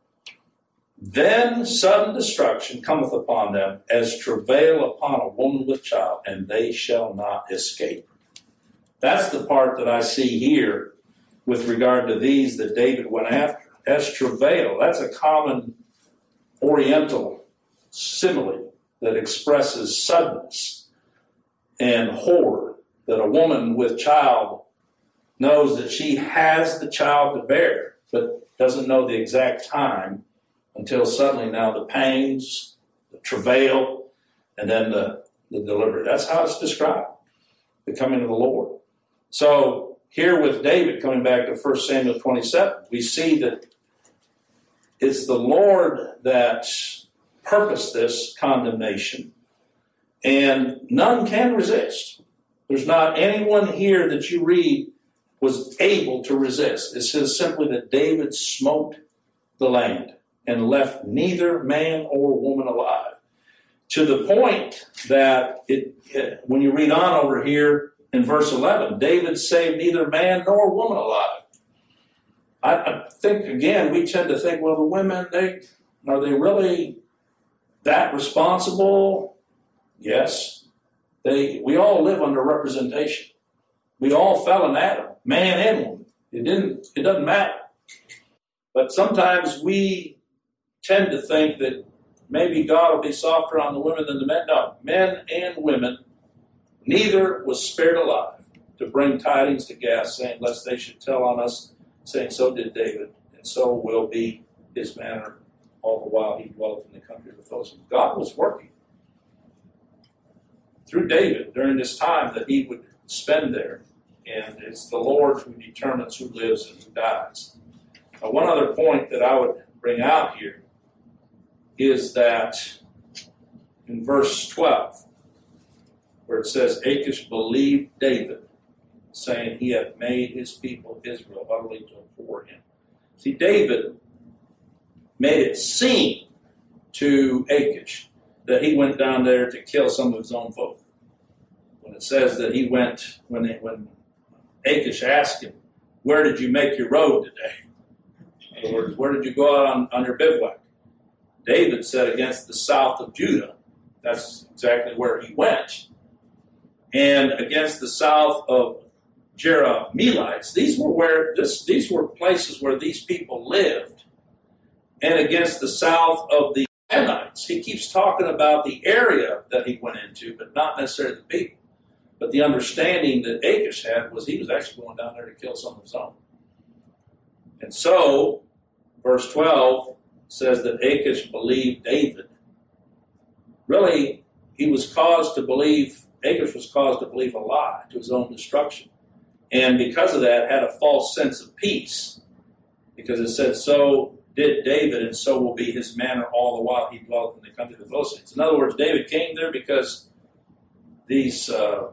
Then sudden destruction cometh upon them as travail upon a woman with child, and they shall not escape. That's the part that I see here with regard to these that David went after. As travail, that's a common Oriental simile that expresses suddenness and horror, that a woman with child knows that she has the child to bear, but doesn't know the exact time until suddenly now the pangs, the travail, and then the delivery. That's how it's described, the coming of the Lord. So here with David, coming back to 1 Samuel 27, we see that it's the Lord that purposed this condemnation, and none can resist. There's not anyone here that you read was able to resist. It says simply that David smote the land and left neither man or woman alive. To the point that when you read on over here in verse 11, David saved neither man nor woman alive. I think, again, we tend to think, well, the women, are they really that responsible? Yes. We all live under representation. We all fell in Adam, man and woman. It doesn't matter. But sometimes we tend to think that maybe God will be softer on the women than the men. No, men and women, neither was spared alive to bring tidings to Gath, saying, lest they should tell on us, saying, so did David, and so will be his manner all the while he dwelleth in the country of the Philistines. God was working through David during this time that he would spend there. And it's the Lord who determines who lives and who dies. Now, one other point that I would bring out here is that in verse 12, where it says, Achish believed David, saying, he hath made his people Israel utterly to abhor him. See, David made it seem to Achish that he went down there to kill some of his own folk. When it says that he went, when Achish asked him, where did you make your road today? In other words, where did you go out on your bivouac? David said against the south of Judah. That's exactly where he went. And against the south of Jerahmeelites. These were places where these people lived. And against the south of the Ammonites. He keeps talking about the area that he went into, but not necessarily the people. But the understanding that Achish had was he was actually going down there to kill some of his own. And so, verse 12 says that Achish believed David. Really, Achish was caused to believe a lie to his own destruction. And because of that, had a false sense of peace. Because it said, so did David, and so will be his manner all the while he dwelt in the country of the Philistines. In other words, David came there because these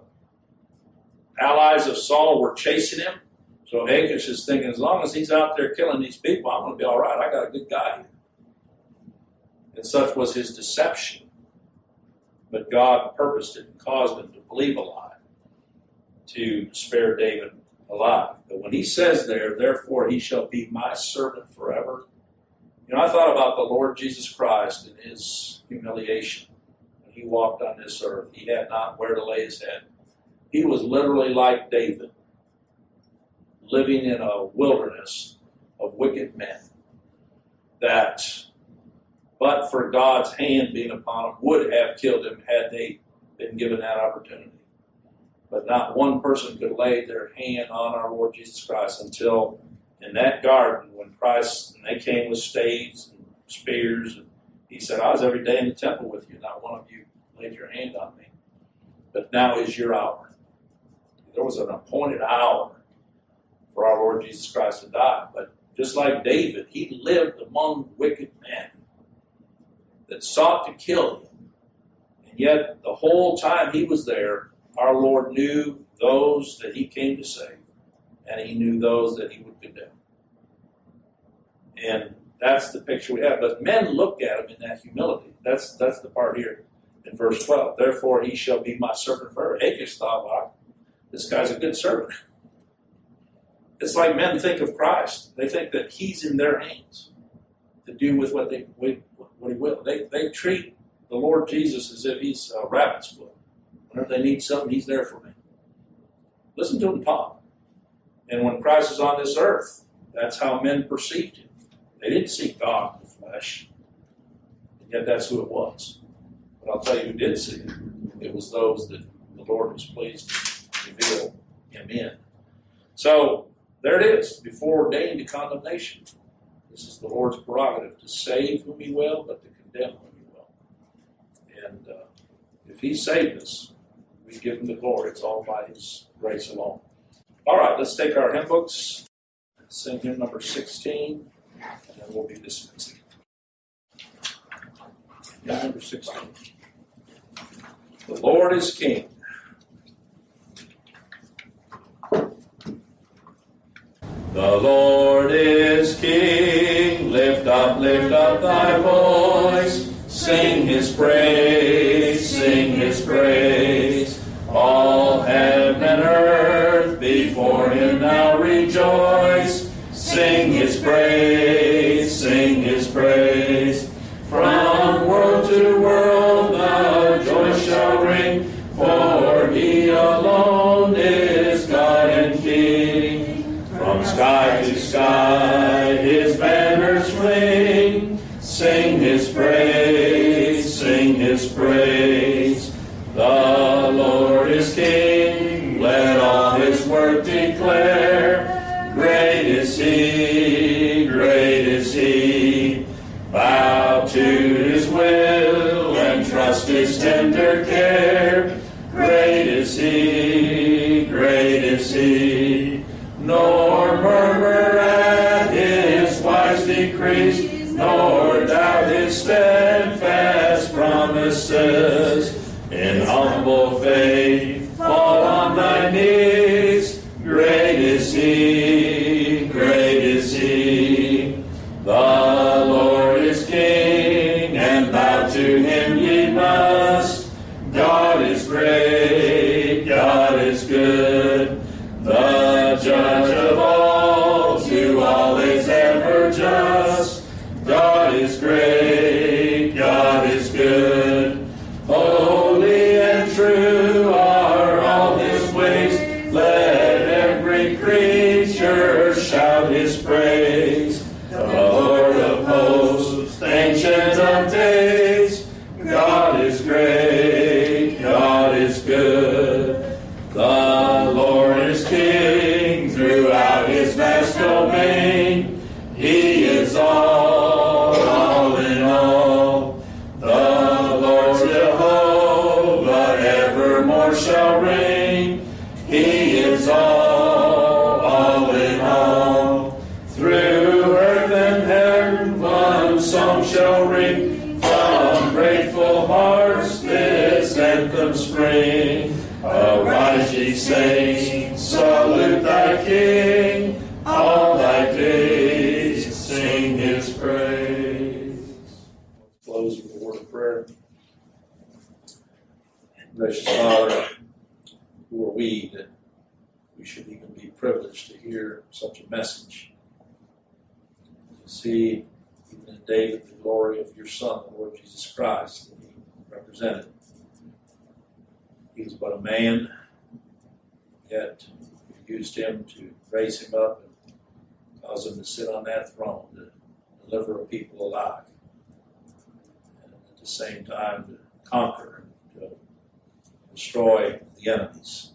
allies of Saul were chasing him. So Achish is thinking, as long as he's out there killing these people, I'm going to be all right. I got a good guy here. And such was his deception. But God purposed it and caused him to believe a lie to spare David alive. But when he says there, therefore he shall be my servant forever. You know, I thought about the Lord Jesus Christ and his humiliation. When he walked on this earth, he had not where to lay his head. He was literally like David, living in a wilderness of wicked men that, but for God's hand being upon him, would have killed him had they been given that opportunity. But not one person could lay their hand on our Lord Jesus Christ until in that garden when Christ, and they came with staves and spears, and he said, I was every day in the temple with you, not one of you laid your hand on me. But now is your hour. There was an appointed hour for our Lord Jesus Christ to die. But just like David, he lived among wicked men that sought to kill him. And yet, the whole time he was there, our Lord knew those that he came to save, and he knew those that he would condemn. And that's the picture we have. But men look at him in that humility. That's the part here in verse 12. Therefore he shall be my servant forever. Achish thought, wow, this guy's a good servant. It's like men think of Christ. They think that he's in their hands to do with what he will. They treat the Lord Jesus as if he's a rabbit's foot. Whenever they need something, he's there for me. Listen to him talk. And when Christ was on this earth, that's how men perceived him. They didn't see God in the flesh. And yet that's who it was. But I'll tell you who did see him. It was those that the Lord was pleased to reveal him in. So, there it is, before ordained to condemnation. This is the Lord's prerogative to save whom he will, but to condemn whom he will. And if he saved us, we give him the glory. It's all by his grace alone. All right, let's take our hymn books, sing hymn number 16, and then we'll be dismissed. Number 16. The Lord is King. The Lord is King. Lift up thy voice. Sing His praise, sing His praise. All heaven and earth before Him now rejoice. Sing His praise, sing His praise. From world to world the joy shall ring, for He alone is God and King. From sky to sky His banners fling. Sing His praise, sing His praise. The Lord is King, let all His word declare. Great is He, great is He. Bow to His will and trust His tender care. Great is He, great is He. Nor murmur at His wise decrees, nor doubt His steadfast promises. In humble faith, fall on thy knees. Great is He, great is He. The Lord is King, and bow to Him ye must. God is great, God is good. The Judge of all, to all is ever just. God is great, God is good. Holy and true are all His ways. Let every creature shout His praise. The Lord of hosts, Ancient of days. God is great, God is good. The Lord is King throughout His vast domain. He is all in all. The Lord Jehovah evermore shall reign. He is all in all. Through earth and heaven one song shall ring. From grateful hearts this anthem spring. Arise, ye saints, salute thy King. All thy days sing His praise. Close with a word of prayer. Gracious Father, who are we that we should even be privileged to hear such a message? To see even in David the glory of your Son, the Lord Jesus Christ, that He represented. He was but a man, yet you used Him to raise Him up and cause Him to sit on that throne to deliver a people alive. And at the same time to conquer and to destroy the enemies.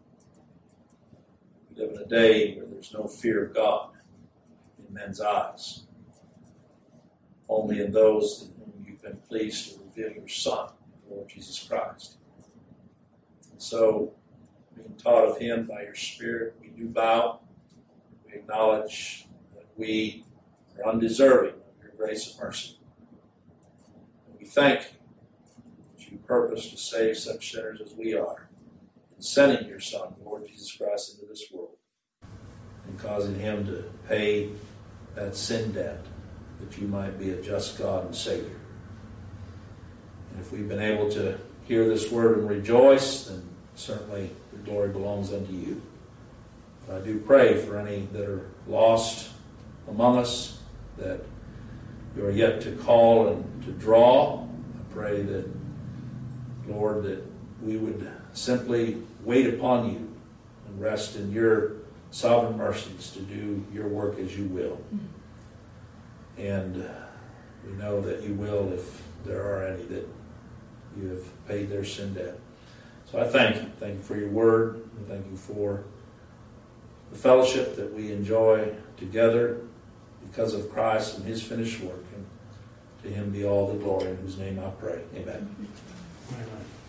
We live in a day where there's no fear of God in men's eyes. Only in those in whom you've been pleased to reveal your Son, the Lord Jesus Christ. And so, being taught of Him by your Spirit, we do bow. We acknowledge that we are undeserving of your grace and mercy. And we thank you that you purpose to save such sinners as we are in sending your Son, the Lord Jesus Christ, into this world and causing Him to pay that sin debt that you might be a just God and Savior. And if we've been able to hear this word and rejoice, then certainly the glory belongs unto you. But I do pray for any that are lost among us, that you are yet to call and to draw. I pray that, Lord, that we would simply wait upon you and rest in your sovereign mercies to do your work as you will. And we know that you will if there are any that you have paid their sin debt. So I thank you. Thank you for your word. And thank you for the fellowship that we enjoy together because of Christ and His finished work. And to Him be all the glory, in whose name I pray. Amen. Amen.